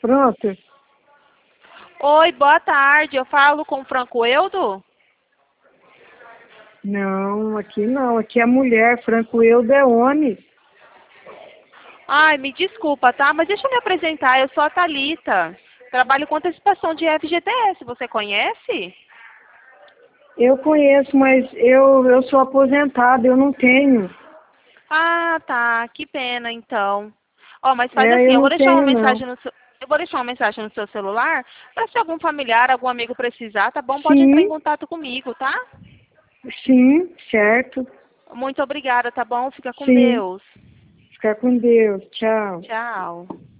Pronto. Oi, boa tarde. Eu falo com o Franco Eudo? Não, aqui não. Aqui é mulher. Franco Eudo é homem. Ai, me desculpa, tá? Mas deixa eu me apresentar. Eu sou a Thalita. Trabalho com antecipação de FGTS. Você conhece? Eu conheço, mas eu sou aposentada, eu não tenho. Ah, tá. Que pena, então. Ó, mas faz É, assim, eu eu vou não deixar uma tenho, não. mensagem no seu... Eu vou deixar uma mensagem no seu celular, para se algum familiar, algum amigo precisar, tá bom? Pode entrar em Sim, contato comigo, tá? sim, certo. Muito obrigada, tá bom? Fica com Sim. Deus. Fica com Deus. Tchau. Tchau.